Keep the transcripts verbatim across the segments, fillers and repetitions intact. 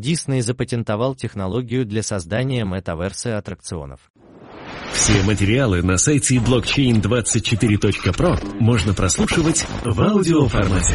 Disney запатентовал технологию для создания метаверсы аттракционов. Все материалы на сайте блокчейн двадцать четыре точка про можно прослушивать в аудиоформате.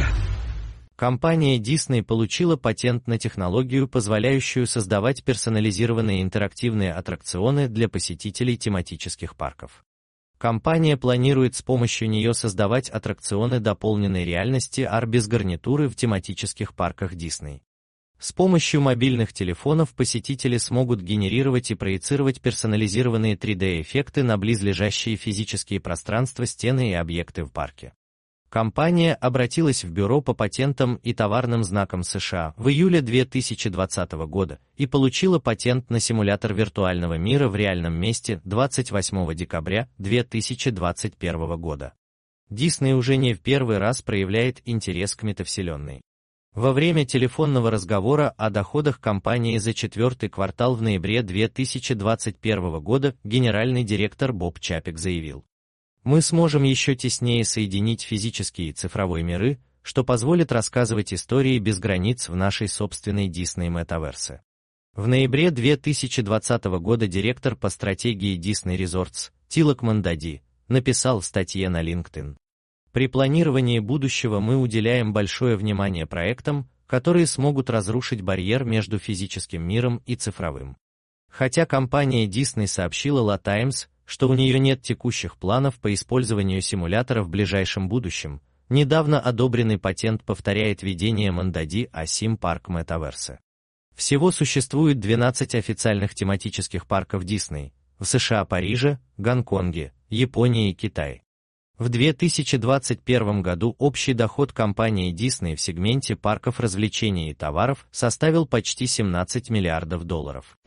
Компания Disney получила патент на технологию, позволяющую создавать персонализированные интерактивные аттракционы для посетителей тематических парков. Компания планирует с помощью нее создавать аттракционы дополненной реальности ар без гарнитуры в тематических парках Disney. С помощью мобильных телефонов посетители смогут генерировать и проецировать персонализированные три дэ-эффекты на близлежащие физические пространства, стены и объекты в парке. Компания обратилась в Бюро по патентам и товарным знакам США в июле две тысячи двадцатого года и получила патент на симулятор виртуального мира в реальном месте двадцать восьмого декабря две тысячи двадцать первого года. Disney уже не в первый раз проявляет интерес к метавселенной. Во время телефонного разговора о доходах компании за четвертый квартал в ноябре две тысячи двадцать первого года генеральный директор Боб Чапек заявил: «Мы сможем еще теснее соединить физические и цифровой миры, что позволит рассказывать истории без границ в нашей собственной Disney Metaverse». В ноябре две тысячи двадцатого года директор по стратегии Disney Resorts Тилок Мандади написал в статье на LinkedIn: «При планировании будущего мы уделяем большое внимание проектам, которые смогут разрушить барьер между физическим миром и цифровым». Хотя компания Disney сообщила La Times, что у нее нет текущих планов по использованию симулятора в ближайшем будущем, недавно одобренный патент повторяет видение Мандади о Theme Park Metaverse. Всего существует двенадцать официальных тематических парков Disney в США, Париже, Гонконге, Японии и Китае. В две тысячи двадцать первом году общий доход компании Disney в сегменте парков развлечений и товаров составил почти семнадцать миллиардов долларов.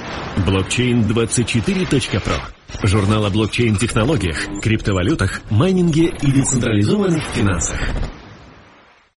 блокчейн двадцать четыре точка про. Журнал о блокчейн-технологиях, криптовалютах, майнинге и децентрализованных финансах.